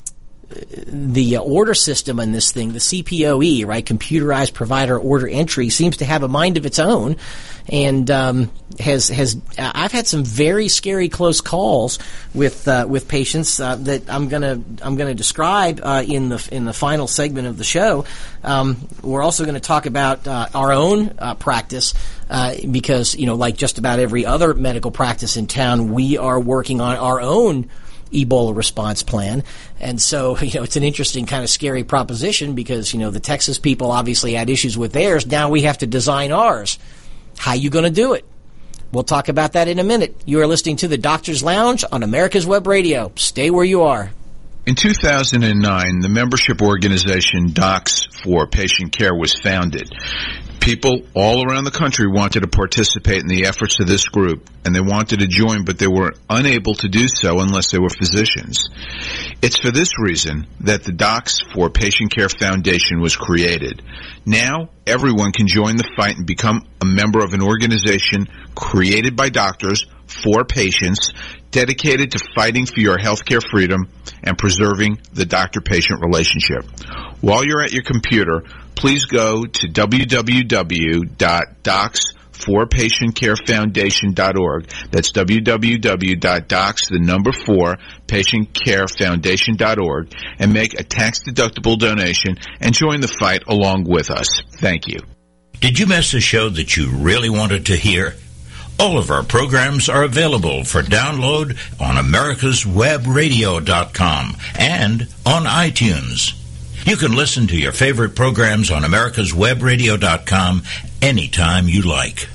the order system on this thing, the C P O E, right, computerized provider order entry, seems to have a mind of its own, and um, has has I've had some very scary close calls with uh, with patients uh, that I'm gonna I'm gonna describe uh, in the in the final segment of the show. Um, we're also going to talk about uh, our own uh, practice uh, because, you know, like just about every other medical practice in town, we are working on our own Ebola response plan. And so, you know, it's an interesting kind of scary proposition because, you know, the Texas people obviously had issues with theirs. Now we have to design ours. How you going to do it? We'll talk about that in a minute. You are listening to the Doctor's Lounge on America's Web Radio. Stay where you are. In two thousand nine, the membership organization Docs for Patient Care was founded. People all around the country wanted to participate in the efforts of this group, and they wanted to join, but they were unable to do so unless they were physicians. It's for this reason that the Docs for Patient Care Foundation was created. Now, everyone can join the fight and become a member of an organization created by doctors for patients, dedicated to fighting for your healthcare freedom and preserving the doctor-patient relationship. While you're at your computer, please go to w w w dot docs for patient care foundation dot org. That's w w w dot docs, the number four, patient care foundation dot org, and make a tax-deductible donation and join the fight along with us. Thank you. Did you miss a show that you really wanted to hear? All of our programs are available for download on americas web radio dot com and on iTunes. You can listen to your favorite programs on americas web radio dot com anytime you like.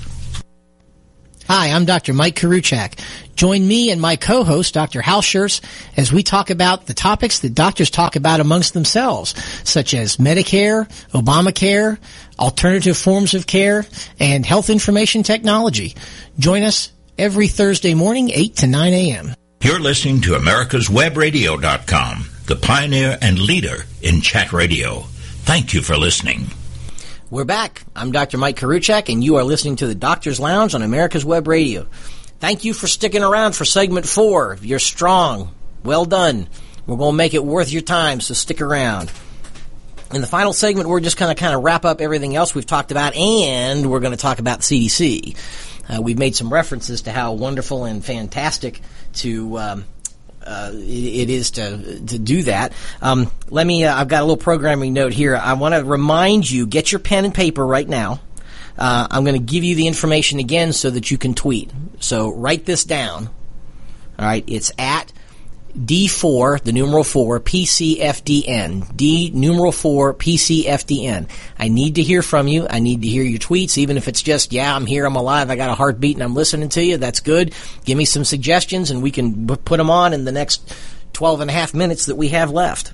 Hi, I'm Doctor Mike Karuchak. Join me and my co-host, Doctor Hal Scherz, as we talk about the topics that doctors talk about amongst themselves, such as Medicare, Obamacare, alternative forms of care, and health information technology. Join us every Thursday morning, eight to nine a.m. You're listening to americas web radio dot com, the pioneer and leader in chat radio. Thank you for listening. We're back. I'm Doctor Mike Karuchak, and you are listening to the Doctor's Lounge on America's Web Radio. Thank you for sticking around for segment four. You're strong. Well done. We're going to make it worth your time, so stick around. In the final segment, we're just going to kind of wrap up everything else we've talked about, and we're going to talk about the C D C. Uh, we've made some references to how wonderful and fantastic to um, uh, it, it is to to do that. Um, let me. Uh, I've got a little programming note here. I want to remind you: get your pen and paper right now. Uh, I'm going to give you the information again so that you can tweet. So write this down. All right, it's at D four, the numeral four, P C F D N. D numeral four, P C F D N. I need to hear from you. I need to hear your tweets, even if it's just, yeah, I'm here, I'm alive, I got a heartbeat, and I'm listening to you. That's good. Give me some suggestions, and we can b- put them on in the next twelve and a half minutes that we have left.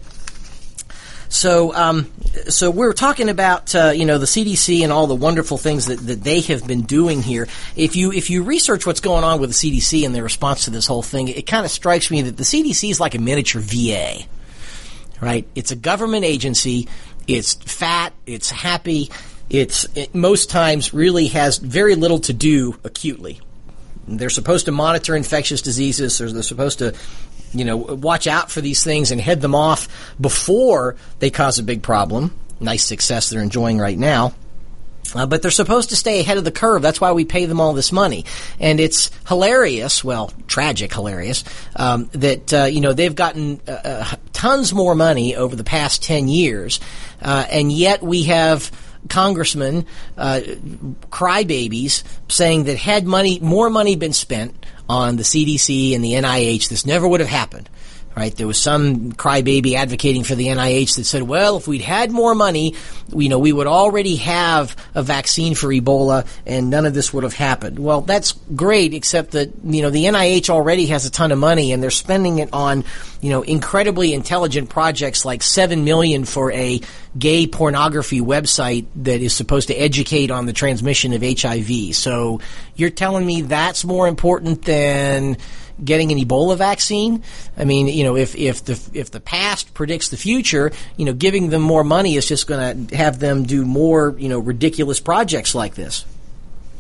So, um, so we're talking about, uh, you know, the C D C and all the wonderful things that, that they have been doing here. If you, if you research what's going on with the C D C and their response to this whole thing, it kind of strikes me that the C D C is like a miniature V A, right? It's a government agency. It's fat. It's happy. It's, it most times really has very little to do acutely. They're supposed to monitor infectious diseases, or they're supposed to, you know, watch out for these things and head them off before they cause a big problem. Nice success they're enjoying right now. Uh, but they're supposed to stay ahead of the curve. That's why we pay them all this money. And it's hilarious, well, tragic hilarious, um, that, uh, you know, they've gotten uh, uh, tons more money over the past ten years, uh, and yet we have congressmen, uh, crybabies, saying that had money, more money been spent on the C D C and the N I H, this never would have happened. Right? There was some crybaby advocating for the N I H that said, well, if we'd had more money, you know, we would already have a vaccine for Ebola and none of this would have happened. Well, that's great, except that, you know, the N I H already has a ton of money and they're spending it on, you know, incredibly intelligent projects like seven million dollars for a gay pornography website that is supposed to educate on the transmission of H I V. So you're telling me that's more important than getting an Ebola vaccine? I mean, you know, if, if the, if the past predicts the future, you know, giving them more money is just going to have them do more, you know, ridiculous projects like this.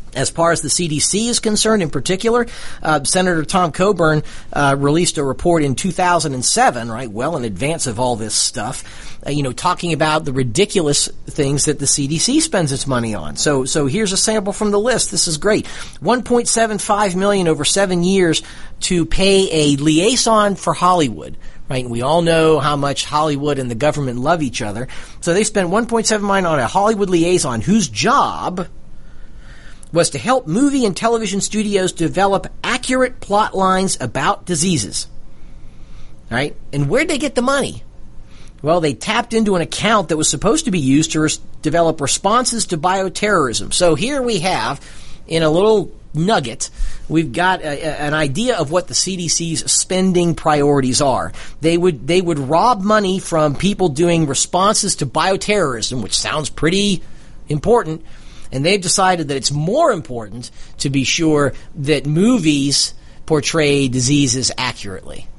As far as the C D C is concerned, in particular, uh, Senator Tom Coburn uh, released a report in two thousand seven, right, well in advance of all this stuff, uh, you know, talking about the ridiculous things that the C D C spends its money on. So, so here's a sample from the list. This is great. one point seven five million dollars over seven years to pay a liaison for Hollywood. Right, and we all know how much Hollywood and the government love each other. So they spent one point seven million dollars on a Hollywood liaison whose job was to help movie and television studios develop accurate plot lines about diseases. Right? And where'd they get the money? Well, they tapped into an account that was supposed to be used to res- develop responses to bioterrorism. So here we have, in a little nugget, we've got a, a, an idea of what the C D C's spending priorities are. They would they would rob money from people doing responses to bioterrorism, which sounds pretty important. And they've decided that it's more important to be sure that movies portray diseases accurately.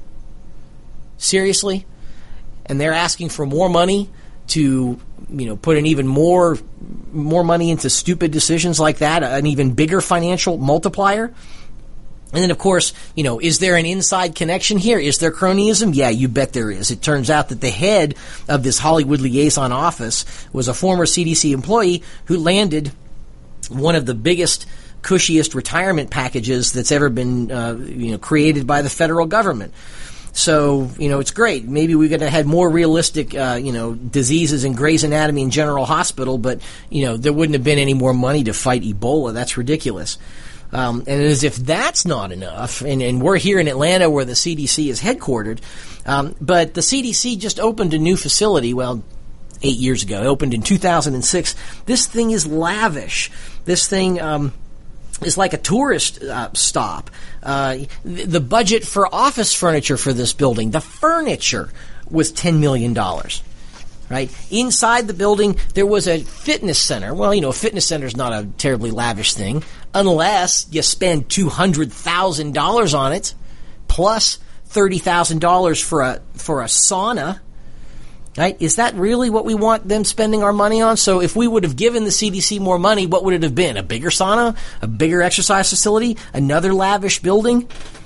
Seriously? And they're asking for more money to, you know, put in even more more money into stupid decisions like that, an even bigger financial multiplier. And then, of course, you know, is there an inside connection here? Is there cronyism? Yeah, you bet there is. It turns out that the head of this Hollywood liaison office was a former C D C employee who landed one of the biggest, cushiest retirement packages that's ever been, uh, you know, created by the federal government. So, you know, it's great. Maybe we could have had more realistic, uh, you know, diseases in Grey's Anatomy and General Hospital, but, you know, there wouldn't have been any more money to fight Ebola. That's ridiculous. Um, and as if that's not enough, and, and we're here in Atlanta where the C D C is headquartered, um, but the C D C just opened a new facility, well, eight years ago. It opened in two thousand six. This thing is lavish. This thing um, is like a tourist uh, stop. Uh, the, the budget for office furniture for this building, the furniture, was ten million dollars. Right? Inside the building, there was a fitness center. Well, you know, a fitness center is not a terribly lavish thing, unless you spend two hundred thousand dollars on it, plus thirty thousand dollars for a for a sauna. Right? Is that really what we want them spending our money on? So if we would have given the C D C more money, what would it have been? A bigger sauna? A bigger exercise facility? Another lavish building?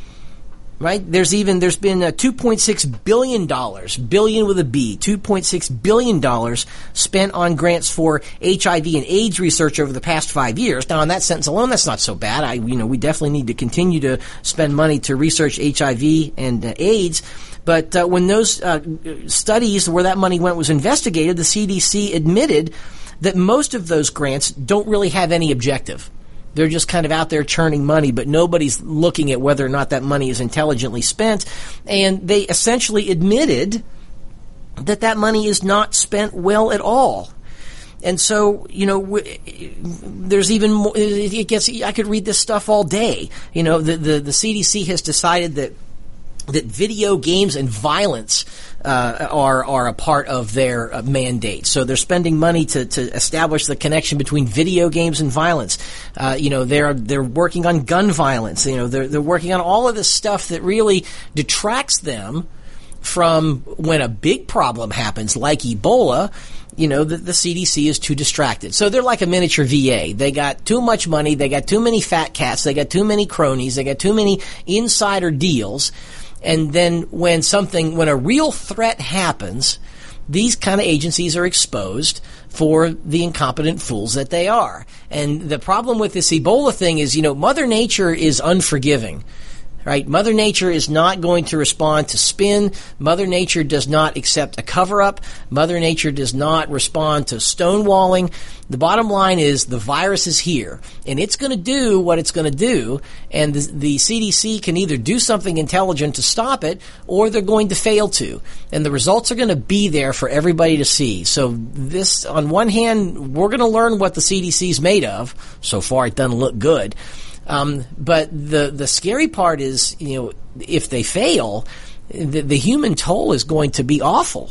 Right? There's even, there's been uh, two point six billion dollars, billion with a B, two point six billion dollars spent on grants for H I V and AIDS research over the past five years. Now, in that sentence alone, that's not so bad. I, you know, we definitely need to continue to spend money to research H I V and uh, AIDS. But uh, when those uh, studies where that money went was investigated, the C D C admitted that most of those grants don't really have any objective. They're just kind of out there churning money, but nobody's looking at whether or not that money is intelligently spent. And they essentially admitted that that money is not spent well at all. And so, you know, w- there's even more, it gets, I could read this stuff all day. You know, the, the, the C D C has decided that that video games and violence uh, are are a part of their uh, mandate. So they're spending money to, to establish the connection between video games and violence. Uh, you know, they're they're working on gun violence. You know, they're they're working on all of this stuff that really detracts them from when a big problem happens, like Ebola. You know, the, the C D C is too distracted. So they're like a miniature V A. They got too much money. They got too many fat cats. They got too many cronies. They got too many insider deals. And then when something, when a real threat happens, these kind of agencies are exposed for the incompetent fools that they are. And the problem with this Ebola thing is, you know, Mother Nature is unforgiving. Right? Mother Nature is not going to respond to spin. Mother Nature does not accept a cover-up. Mother Nature does not respond to stonewalling. The bottom line is the virus is here, and it's going to do what it's going to do, and the, the C D C can either do something intelligent to stop it, or they're going to fail to. And the results are going to be there for everybody to see. So this, on one hand, we're going to learn what the C D C is made of. So far, it doesn't look good. Um, but the, the scary part is, you know, if they fail, the, the human toll is going to be awful.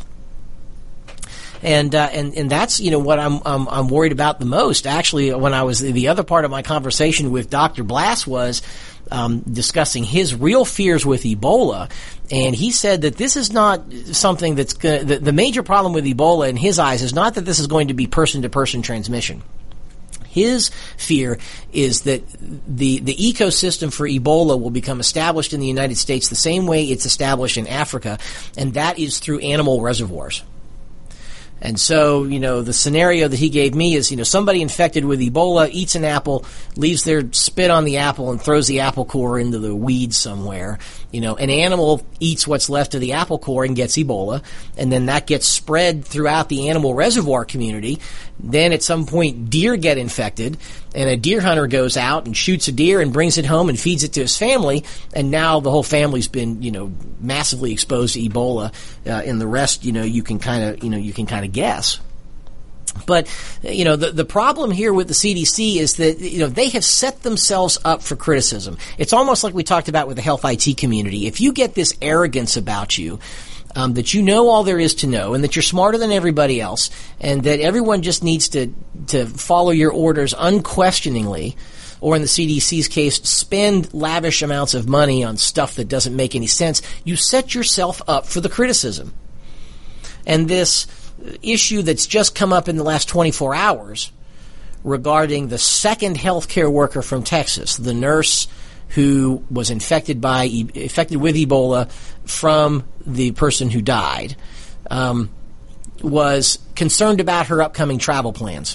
And, uh, and, and that's, you know, what I'm, I'm, I'm worried about the most. Actually, when I was, the other part of my conversation with Doctor Blass was, um, discussing his real fears with Ebola. And he said that this is not something that's gonna, the, the major problem with Ebola in his eyes is not that this is going to be person to person transmission. His fear is that the, the ecosystem for Ebola will become established in the United States the same way it's established in Africa, and that is through animal reservoirs. And so, you know, the scenario that he gave me is, you know, somebody infected with Ebola eats an apple, leaves their spit on the apple, and throws the apple core into the weeds somewhere. You know, an animal eats what's left of the apple core and gets Ebola, and then that gets spread throughout the animal reservoir community. Then at some point, deer get infected, and a deer hunter goes out and shoots a deer and brings it home and feeds it to his family, and now the whole family's been, you know, massively exposed to Ebola, uh, and the rest, you know, you can kind of, you know, you can kind of guess. But, you know, the, the problem here with the C D C is that, you know, they have set themselves up for criticism. It's almost like we talked about with the health I T community. If you get this arrogance about you, um, that you know all there is to know, and that you're smarter than everybody else, and that everyone just needs to, to follow your orders unquestioningly, or in the C D C's case, spend lavish amounts of money on stuff that doesn't make any sense, you set yourself up for the criticism. And this issue that's just come up in the last twenty-four hours regarding the second healthcare worker from Texas, the nurse who was infected by infected with Ebola from the person who died, um, was concerned about her upcoming travel plans.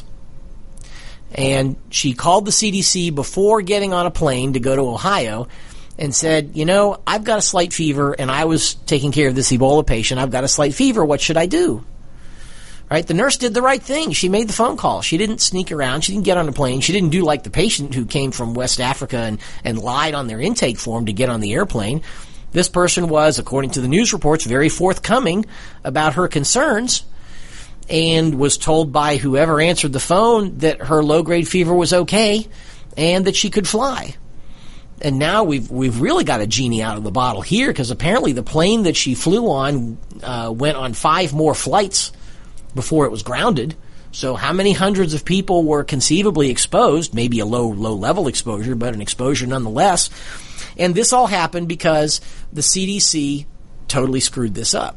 And she called the C D C before getting on a plane to go to Ohio and said, you know, I've got a slight fever, and I was taking care of this Ebola patient. I've got a slight fever. What should I do? Right? The nurse did the right thing. She made the phone call. She didn't sneak around. She didn't get on a plane. She didn't do like the patient who came from West Africa and, and lied on their intake form to get on the airplane. This person was, according to the news reports, very forthcoming about her concerns, and was told by whoever answered the phone that her low-grade fever was okay and that she could fly. And now we've we've really got a genie out of the bottle here, because apparently the plane that she flew on uh, went on five more flights before it was grounded. So how many hundreds of people were conceivably exposed? Maybe a low low level exposure, but an exposure nonetheless. And this all happened because the C D C totally screwed this up.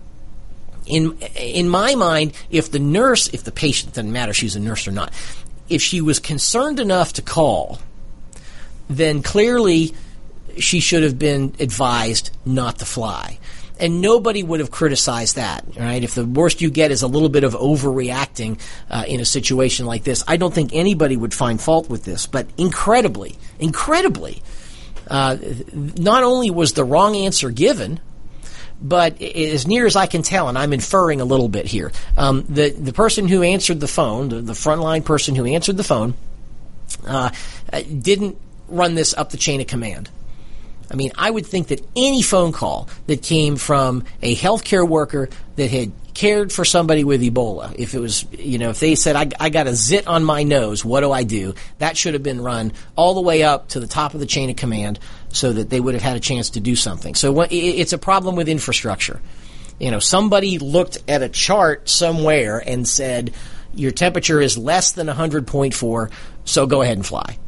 In in my mind, if the nurse, if the patient, doesn't matter if she's a nurse or not, if she was concerned enough to call, then clearly she should have been advised not to fly. And nobody would have criticized that, right? If the worst you get is a little bit of overreacting uh, in a situation like this, I don't think anybody would find fault with this. But incredibly, incredibly, uh, not only was the wrong answer given, but as near as I can tell, and I'm inferring a little bit here, um, the the person who answered the phone, the, the frontline person who answered the phone, uh, didn't run this up the chain of command. I mean, I would think that any phone call that came from a healthcare worker that had cared for somebody with Ebola, if it was, you know, if they said, I, I got a zit on my nose, what do I do? That should have been run all the way up to the top of the chain of command so that they would have had a chance to do something. So what, it's a problem with infrastructure. You know, somebody looked at a chart somewhere and said, your temperature is less than one hundred point four, so go ahead and fly.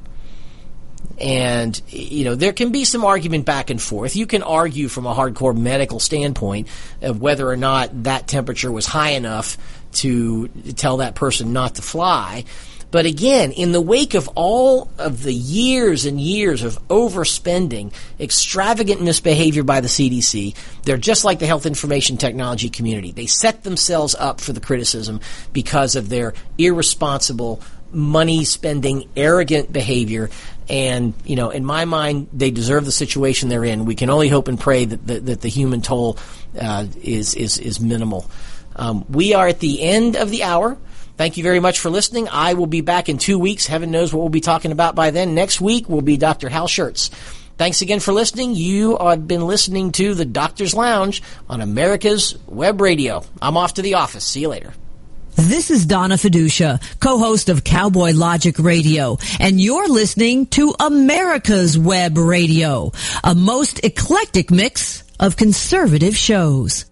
And, you know, there can be some argument back and forth. You can argue from a hardcore medical standpoint of whether or not that temperature was high enough to tell that person not to fly. But again, in the wake of all of the years and years of overspending, extravagant misbehavior by the C D C, they're just like the health information technology community. They set themselves up for the criticism because of their irresponsible, money-spending, arrogant behavior. And, you know, in my mind, they deserve the situation they're in. We can only hope and pray that the, that the human toll uh, is, is, is minimal. Um, we are at the end of the hour. Thank you very much for listening. I will be back in two weeks. Heaven knows what we'll be talking about by then. Next week will be Doctor Hal Schertz. Thanks again for listening. You have been listening to The Doctor's Lounge on America's Web Radio. I'm off to the office. See you later. This is Donna Fiducia, co-host of Cowboy Logic Radio, and you're listening to America's Web Radio, a most eclectic mix of conservative shows.